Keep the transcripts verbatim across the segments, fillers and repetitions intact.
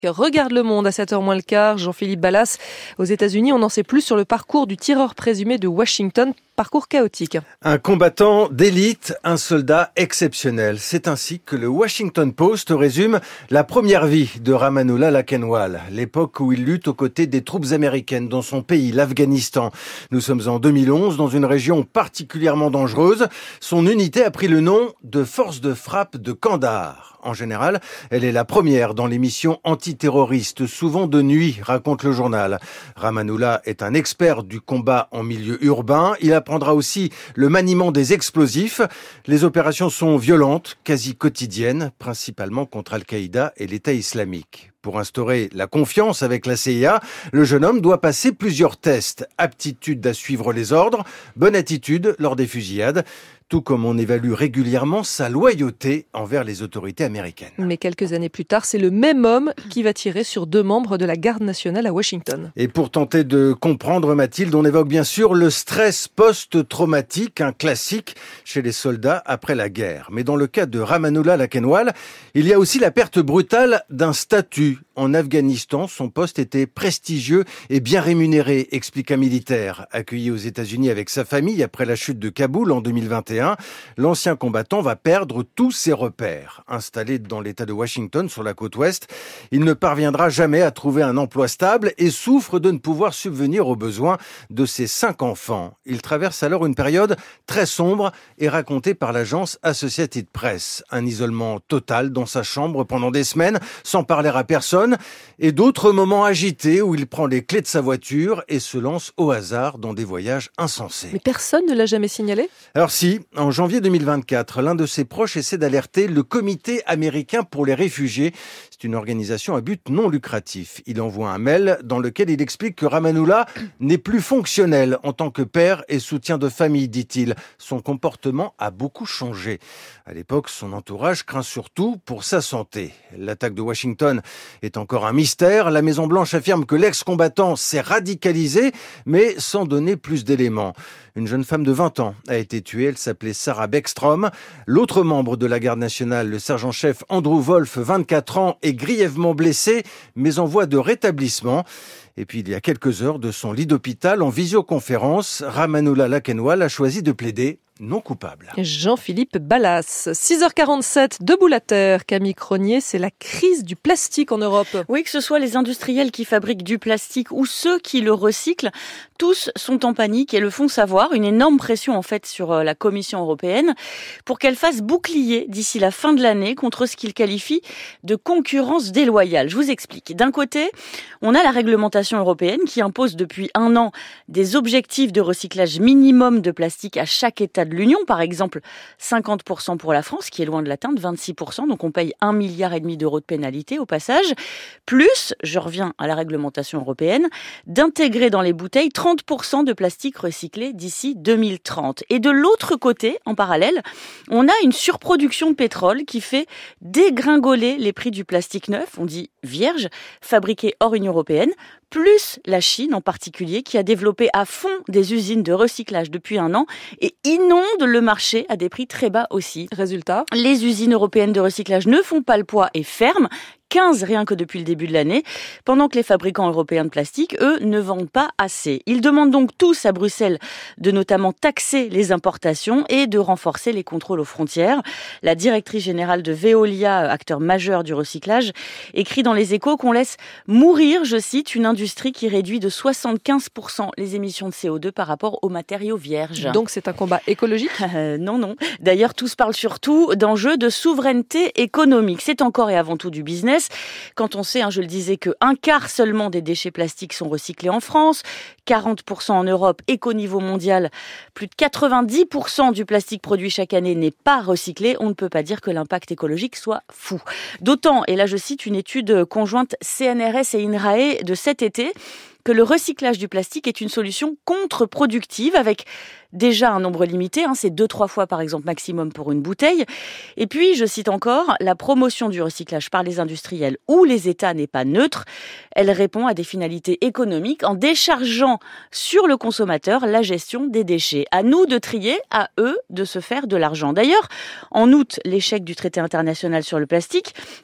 Regarde le monde à sept heures moins le quart, Jean-Philippe Ballas. Aux États-Unis, on en sait plus sur le parcours du tireur présumé de Washington. Parcours chaotique. Un combattant d'élite, un soldat exceptionnel. C'est ainsi que le Washington Post résume la première vie de Rahmanullah Lakhenwal, l'époque où il lutte aux côtés des troupes américaines dans son pays, l'Afghanistan. Nous sommes en deux mille onze, dans une région particulièrement dangereuse. Son unité a pris le nom de Force de frappe de Kandahar. En général, elle est la première dans les missions antiterroristes, souvent de nuit, raconte le journal. Rahmanullah est un expert du combat en milieu urbain. Il apprendra aussi le maniement des explosifs. Les opérations sont violentes, quasi quotidiennes, principalement contre Al-Qaïda et l'État islamique. Pour instaurer la confiance avec la C I A, le jeune homme doit passer plusieurs tests. Aptitude à suivre les ordres, bonne attitude lors des fusillades, tout comme on évalue régulièrement sa loyauté envers les autorités américaines. Mais quelques années plus tard, c'est le même homme qui va tirer sur deux membres de la garde nationale à Washington. Et pour tenter de comprendre, Mathilde, on évoque bien sûr le stress post-traumatique, un classique chez les soldats après la guerre. Mais dans le cas de Rahmanullah Lakhenwal, il y a aussi la perte brutale d'un statut. En Afghanistan, son poste était prestigieux et bien rémunéré, explique un militaire. Accueilli aux États-Unis avec sa famille après la chute de Kaboul en deux mille vingt et un, l'ancien combattant va perdre tous ses repères. Installé dans l'État de Washington, sur la côte ouest, il ne parviendra jamais à trouver un emploi stable et souffre de ne pouvoir subvenir aux besoins de ses cinq enfants. Il traverse alors une période très sombre et racontée par l'agence Associated Press. Un isolement total dans sa chambre pendant des semaines, sans parler à personne, et d'autres moments agités où il prend les clés de sa voiture et se lance au hasard dans des voyages insensés. Mais personne ne l'a jamais signalé ? Alors si, en janvier deux mille vingt-quatre, l'un de ses proches essaie d'alerter le Comité américain pour les réfugiés. C'est une organisation à but non lucratif. Il envoie un mail dans lequel il explique que Rahmanullah n'est plus fonctionnel en tant que père et soutien de famille, dit-il. Son comportement a beaucoup changé. À l'époque, son entourage craint surtout pour sa santé. L'attaque de Washington est encore un mystère. La Maison-Blanche affirme que l'ex-combattant s'est radicalisé, mais sans donner plus d'éléments. Une jeune femme de vingt ans a été tuée. Elle s'appelait Sarah Beckstrom. L'autre membre de la garde nationale, le sergent-chef Andrew Wolf, vingt-quatre ans, est grièvement blessé, mais en voie de rétablissement. Et puis, il y a quelques heures, de son lit d'hôpital, en visioconférence, Rahmanullah Lakhenwal a choisi de plaider non coupable. Jean-Philippe Ballas. six heures quarante-sept, debout la terre. Camille Cronier, c'est la crise du plastique en Europe. Oui, que ce soit les industriels qui fabriquent du plastique ou ceux qui le recyclent, tous sont en panique et le font savoir. Une énorme pression en fait sur la Commission européenne pour qu'elle fasse bouclier d'ici la fin de l'année contre ce qu'ils qualifient de concurrence déloyale. Je vous explique. D'un côté, on a la réglementation européenne qui impose depuis un an des objectifs de recyclage minimum de plastique à chaque État de l'Union, par exemple cinquante pour cent pour la France, qui est loin de l'atteindre, vingt-six pour cent, donc on paye un milliard et demi d'euros de pénalité au passage, plus, je reviens à la réglementation européenne, d'intégrer dans les bouteilles trente pour cent de plastique recyclé d'ici deux mille trente. Et de l'autre côté, en parallèle, on a une surproduction de pétrole qui fait dégringoler les prix du plastique neuf, on dit vierge, fabriqué hors Union européenne, plus la Chine en particulier, qui a développé à fond des usines de recyclage depuis un an et inonde le marché à des prix très bas aussi. Résultat ? Les usines européennes de recyclage ne font pas le poids et ferment. quinze rien que depuis le début de l'année, pendant que les fabricants européens de plastique, eux, ne vendent pas assez. Ils demandent donc tous à Bruxelles de notamment taxer les importations et de renforcer les contrôles aux frontières. La directrice générale de Veolia, acteur majeur du recyclage, écrit dans Les Échos qu'on laisse mourir, je cite, une industrie qui réduit de soixante-quinze pour cent les émissions de C O deux par rapport aux matériaux vierges. Donc c'est un combat écologique ? euh, Non, non. D'ailleurs, tous parlent surtout d'enjeux de souveraineté économique. C'est encore et avant tout du business. Quand on sait, hein, je le disais, que un quart seulement des déchets plastiques sont recyclés en France, quarante pour cent en Europe et qu'au niveau mondial, plus de quatre-vingt-dix pour cent du plastique produit chaque année n'est pas recyclé, on ne peut pas dire que l'impact écologique soit fou. D'autant, et là je cite une étude conjointe C N R S et INRAE de cet été, que le recyclage du plastique est une solution contre-productive avec déjà un nombre limité, hein, c'est deux trois fois par exemple maximum pour une bouteille. Et puis, je cite encore, la promotion du recyclage par les industriels ou les États n'est pas neutre. Elle répond à des finalités économiques en déchargeant sur le consommateur la gestion des déchets. À nous de trier, à eux de se faire de l'argent. D'ailleurs, en août, l'échec du traité international sur le plastique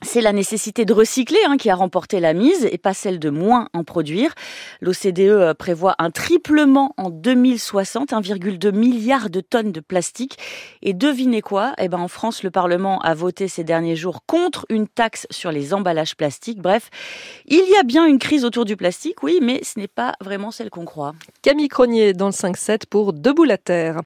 C'est la nécessité de recycler hein, qui a remporté la mise et pas celle de moins en produire. L'O C D E prévoit un triplement en deux mille soixante, un virgule deux milliard de tonnes de plastique. Et devinez quoi ? Eh ben, en France, le Parlement a voté ces derniers jours contre une taxe sur les emballages plastiques. Bref, il y a bien une crise autour du plastique, oui, mais ce n'est pas vraiment celle qu'on croit. Camille Cronier dans le cinq sept pour Debout la Terre.